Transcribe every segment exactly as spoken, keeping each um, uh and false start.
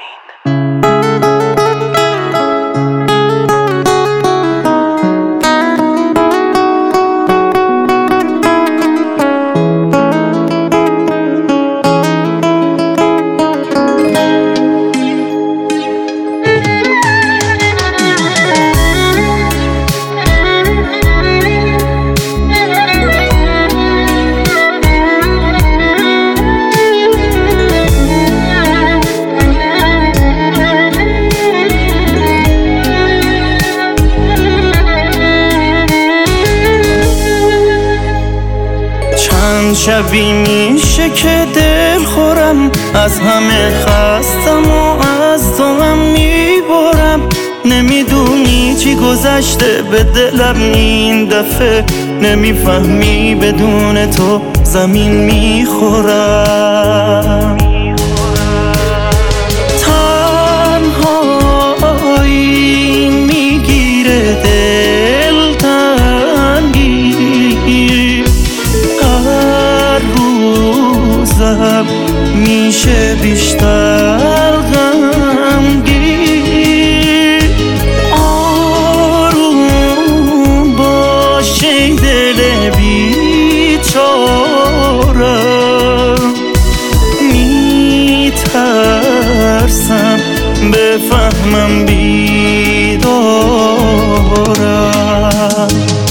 شبی میشه که دل خورم، از همه خستم و از تو هم میبرم. نمیدونی چی گذشته به دلم این دفعه، نمیفهمی بدون تو زمین میخورم. تنهایی میگیره دل تنگی، هر روزم میشه بیشتر غمگین. آروم باش ای دل بیچاره، میترسم بفهمم بیدارم.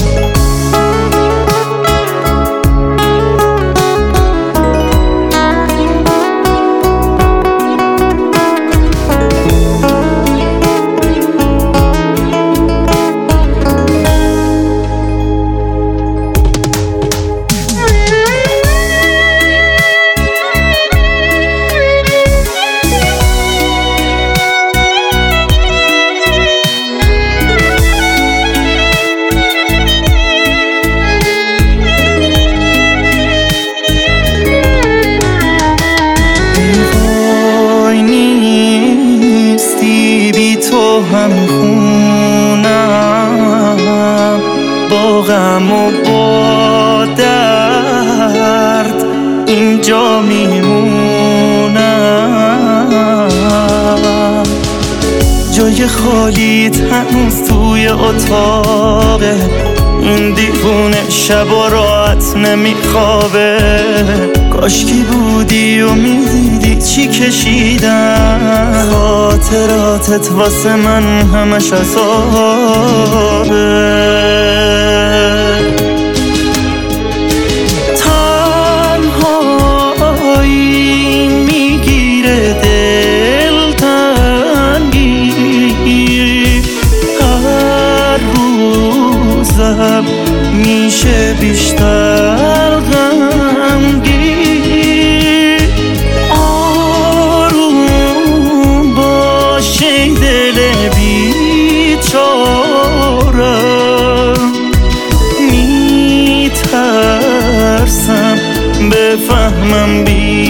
هم خونم با غم و با درد اینجا میمونم. جای خالیت هنوز توی اتاقه، این دیوونه شب و راحت نمیخوابه. کاشکی بودی و میدیدی چی کشیدم، خاطراتت واسه من همش عذابه. تنهایی میگیره دل تنگی، هر روزم میشه بیشتر غمگین. آروم باش ای دل بیچاره، میترسم بفهمم بی